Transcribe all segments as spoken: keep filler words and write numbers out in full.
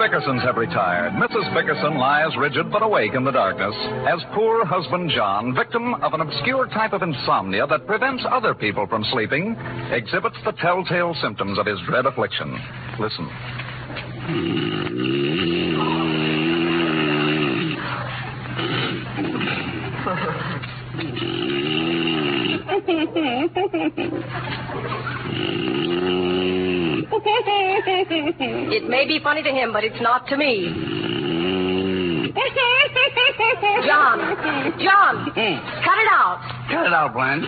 Bickersons have retired. Missus Bickerson lies rigid but awake in the darkness as poor husband John, victim of an obscure type of insomnia that prevents other people from sleeping, exhibits the telltale symptoms of his dread affliction. Listen. It may be funny to him, but it's not to me. John, John, cut it out. Cut it out, Blanche.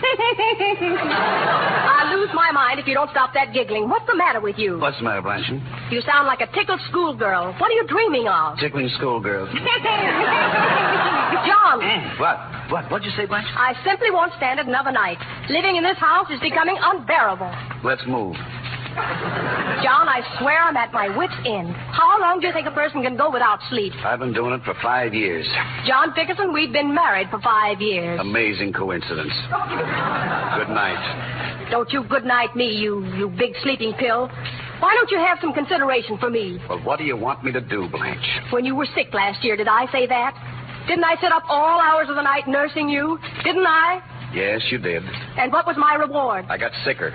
I'll lose my mind if you don't stop that giggling. What's the matter with you? What's the matter, Blanche? You sound like a tickled schoolgirl. What are you dreaming of? Tickling schoolgirls. John. What? What? What'd you say, Blanche? I simply won't stand it another night. Living in this house is becoming unbearable. Let's move. John, I swear I'm at my wit's end. How long do you think a person can go without sleep? I've been doing it for five years. John Bickerson, we've been married for five years. Amazing coincidence. Good night. Don't you good night me, you, you big sleeping pill. Why don't you have some consideration for me? Well, what do you want me to do, Blanche? When you were sick last year, did I say that? Didn't I sit up all hours of the night nursing you? Didn't I? Yes, you did. And what was my reward? I got sicker.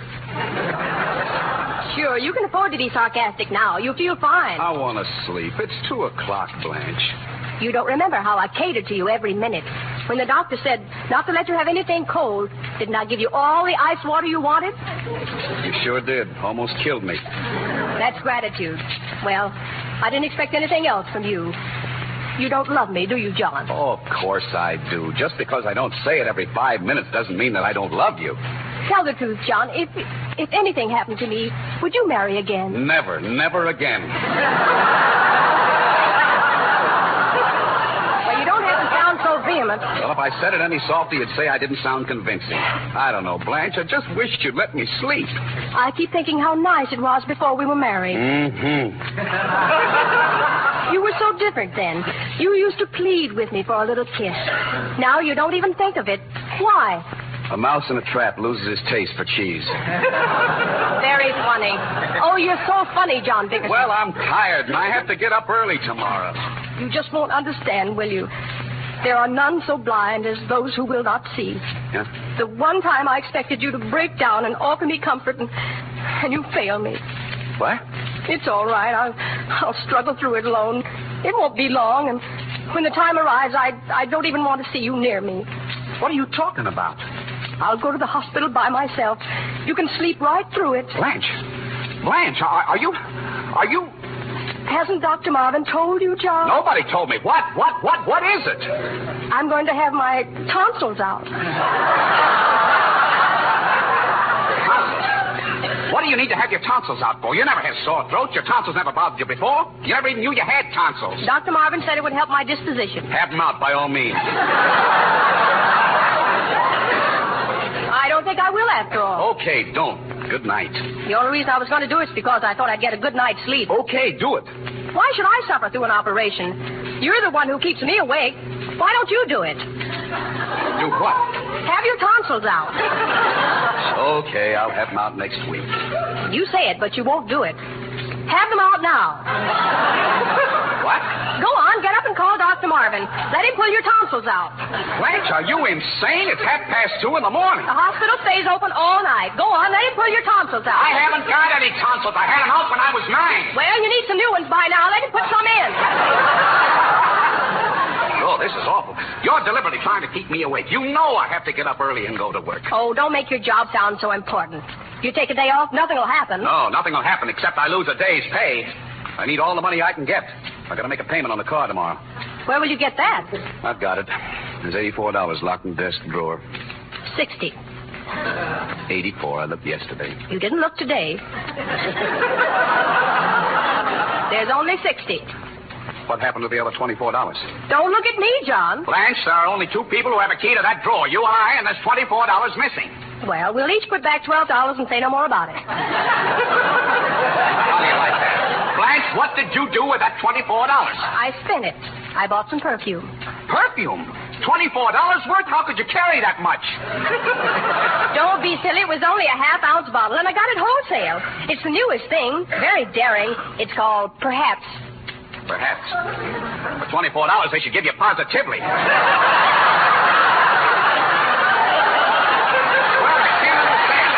Sure, you can afford to be sarcastic now. You feel fine. I want to sleep. It's two o'clock, Blanche. You don't remember how I catered to you every minute. When the doctor said not to let you have anything cold, didn't I give you all the ice water you wanted? You sure did. Almost killed me. That's gratitude. Well, I didn't expect anything else from you. You don't love me, do you, John? Oh, of course I do. Just because I don't say it every five minutes doesn't mean that I don't love you. Tell the truth, John. If if anything happened to me, would you marry again? Never, never again. Well, you don't have to sound so vehement. Well, if I said it any softer, you'd say I didn't sound convincing. I don't know, Blanche. I just wished you'd let me sleep. I keep thinking how nice it was before we were married. Mm-hmm. You were so different then. You used to plead with me for a little kiss. Now you don't even think of it. Why? A mouse in a trap loses his taste for cheese. Very funny. Oh, you're so funny, John Bickerson. Well, I'm tired, and I have to get up early tomorrow. You just won't understand, will you? There are none so blind as those who will not see. Yeah? The one time I expected you to break down and offer me comfort, and, and you failed me. What? It's all right. I'll, I'll struggle through it alone. It won't be long, and when the time arrives, I, I don't even want to see you near me. What are you talking about? I'll go to the hospital by myself. You can sleep right through it. Blanche. Blanche, are, are you... Are you... Hasn't Doctor Marvin told you, John? Nobody told me. What? What? What? What is it? I'm going to have my tonsils out. What do you need to have your tonsils out for? You never had sore throats. Your tonsils never bothered you before. You never even knew you had tonsils. Doctor Marvin said it would help my disposition. Have them out by all means. I don't think I will after all. Okay, don't. Good night. The only reason I was going to do it is because I thought I'd get a good night's sleep. Okay, do it. Why should I suffer through an operation? You're the one who keeps me awake. Why don't you do it? Do what? Have your tonsils out. Okay, I'll have them out next week. You say it, but you won't do it. Have them out now. What? Go on, get up and call Doctor Marvin. Let him pull your tonsils out. Blanche, are you insane? It's half past two in the morning. The hospital stays open all night. Go on, let him pull your tonsils out. I haven't got any tonsils. I had them out when I was nine. Well, you need some new ones by now. Let him put some in. Oh, this is awful. You're deliberately trying to keep me awake. You know I have to get up early and go to work. Oh, don't make your job sound so important. If you take a day off, nothing will happen. No, nothing will happen except I lose a day's pay. I need all the money I can get. I got to make a payment on the car tomorrow. Where will you get that? I've got it. There's eighty-four dollars locked in the desk drawer. Sixty. eighty-four. I looked yesterday. You didn't look today. There's only sixty. What happened to the other twenty-four dollars? Don't look at me, John. Blanche, there are only two people who have a key to that drawer. You and I, and there's twenty-four dollars missing. Well, we'll each put back twelve dollars and say no more about it. How do you like that? Blanche, what did you do with that twenty-four dollars? I spent it. I bought some perfume. Perfume? twenty-four dollars worth? How could you carry that much? Don't be silly. It was only a half-ounce bottle, and I got it wholesale. It's the newest thing. Very daring. It's called Perhaps. Perhaps. For twenty-four dollars, they should give you positively. Well, I can't understand.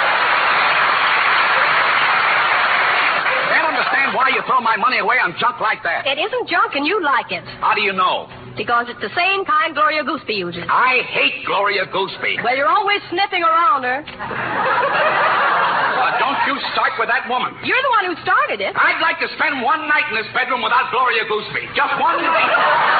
Can't understand why you throw my money away on junk like that. It isn't junk, and you like it. How do you know? Because it's the same kind Gloria Gooseby uses. I hate Gloria Gooseby. Well, you're always sniffing around her. Uh, don't you start with that woman. You're the one who started it. I'd like to spend one night in this bedroom without Gloria Gooseby. Just one night.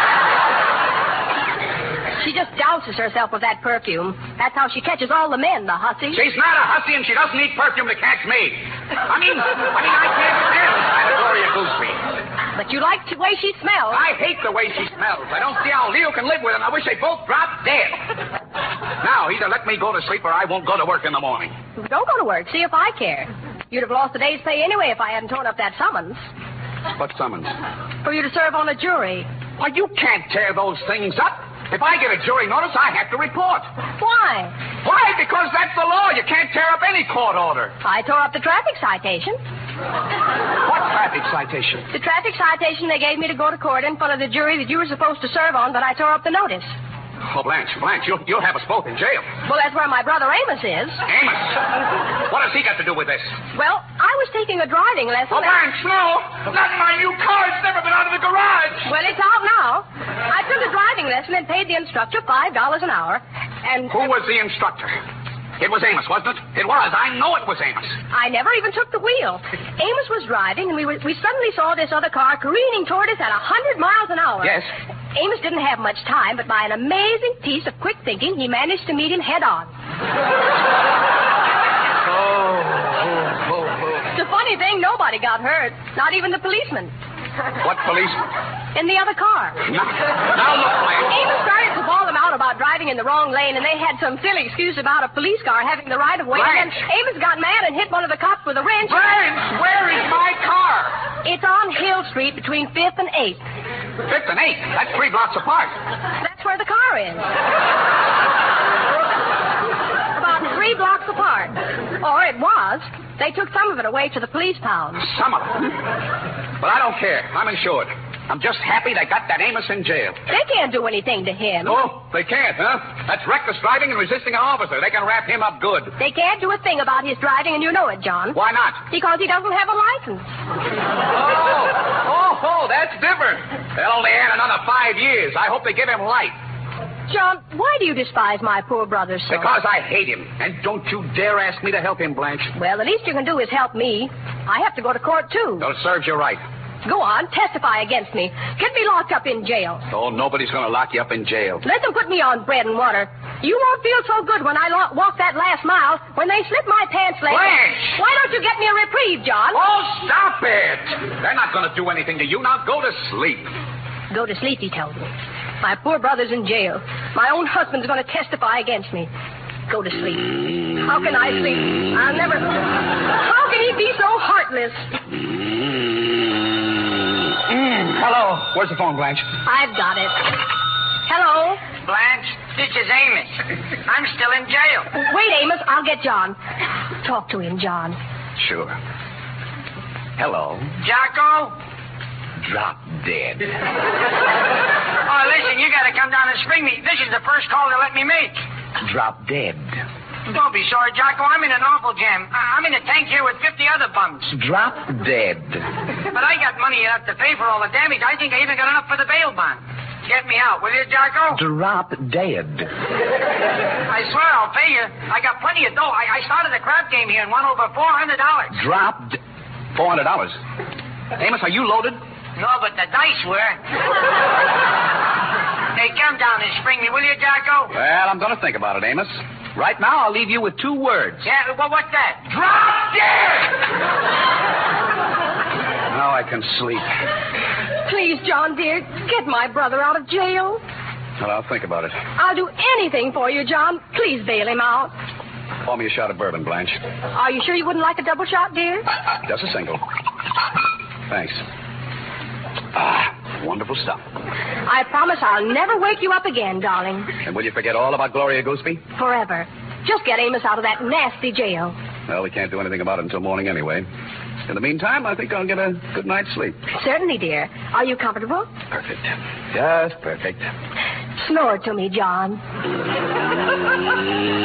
She just douses herself with that perfume. That's how she catches all the men, the hussy. She's not a hussy, and she doesn't need perfume to catch me. I mean, I mean, I can't stand the sight of Gloria Gooseby. But you like the way she smells. I hate the way she smells. I don't see how Leo can live with her, and I wish they both dropped dead. Now, either let me go to sleep or I won't go to work in the morning. Don't go to work. See if I care. You'd have lost a day's pay anyway if I hadn't torn up that summons. What summons? For you to serve on a jury. Why, you can't tear those things up. If I get a jury notice, I have to report. Why? Why? Because that's the law. You can't tear up any court order. I tore up the traffic citation. What traffic citation? The traffic citation they gave me to go to court in front of the jury that you were supposed to serve on, but I tore up the notice. Oh, Blanche, Blanche, you'll, you'll have us both in jail. Well, that's where my brother Amos is. Amos? What has he got to do with this? Well, I was taking a driving lesson. Oh, Blanche, no. Not in my new car. It's never been out of the garage. Well, it's out now. I took a driving lesson and paid the instructor five dollars an hour. And who was the instructor? It was Amos, wasn't it? It was. I know it was Amos. I never even took the wheel. Amos was driving, and we were, we suddenly saw this other car careening toward us at a hundred miles an hour. Yes. Amos didn't have much time, but by an amazing piece of quick thinking, he managed to meet him head on. Oh, oh, oh, oh. The funny thing, nobody got hurt. Not even the policeman. What policeman? In the other car. Now, now look, Blanche. Amos started to bawl them out about driving in the wrong lane, and they had some silly excuse about a police car having the right of way. Blanche. And then Amos got mad and hit one of the cops with a wrench. Blanche, where is my car? It's on Hill Street between fifth and eighth. Fifth and eighth? That's three blocks apart. That's where the car is. About three blocks apart. Or it was. They took some of it away to the police pound. Some of it. But I don't care. I'm insured. I'm just happy they got that Amos in jail. They can't do anything to him. Oh, they can't, huh? That's reckless driving and resisting an officer. They can wrap him up good. They can't do a thing about his driving, and you know it, John. Why not? Because he doesn't have a license. Oh, oh, oh, that's different. They'll only add another five years. I hope they give him life. John, why do you despise my poor brother so? Because I hate him. And don't you dare ask me to help him, Blanche. Well, the least you can do is help me. I have to go to court, too. Well, it serves you right. Go on, testify against me. Get me locked up in jail. Oh, nobody's going to lock you up in jail. Let them put me on bread and water. You won't feel so good when I lo- walk that last mile, when they slip my pants leg. Blanche! Why don't you get me a reprieve, John? Oh, stop it! They're not going to do anything to you. Now go to sleep. Go to sleep, he tells me. My poor brother's in jail. My own husband's going to testify against me. Go to sleep. How can I sleep? I'll never... How can he be so heartless? Mm, hello. Where's the phone, Blanche? I've got it. Hello? Blanche, this is Amos. I'm still in jail. Wait, Amos. I'll get John. Talk to him, John. Sure. Hello. Jocko? Drop dead. Oh, listen, you gotta come down and spring me. This is the first call they let me make. Drop dead. Don't be sorry, Jocko. I'm in an awful jam. I- I'm in a tank here with fifty other bums. Drop dead. But I got money enough to pay for all the damage. I think I even got enough for the bail bond. Get me out, will you, Jocko? Drop dead. I swear I'll pay you. I got plenty of dough. I, I started a crap game here and won over four hundred dollars. Drop d- four hundred dollars. Amos, are you loaded? No, but the dice were. Hey, come down and spring me, will you, Jocko? Well, I'm going to think about it, Amos. Right now, I'll leave you with two words. Yeah, well, what's that? Drop dead! Now I can sleep. Please, John, dear, get my brother out of jail. Well, I'll think about it. I'll do anything for you, John. Please bail him out. Pour me a shot of bourbon, Blanche. Are you sure you wouldn't like a double shot, dear? Just a single. Thanks. Ah, wonderful stuff. I promise I'll never wake you up again, darling. And will you forget all about Gloria Gooseby? Forever. Just get Amos out of that nasty jail. Well, we can't do anything about it until morning anyway. In the meantime, I think I'll get a good night's sleep. Certainly, dear. Are you comfortable? Perfect. Just perfect. Snore to me, John.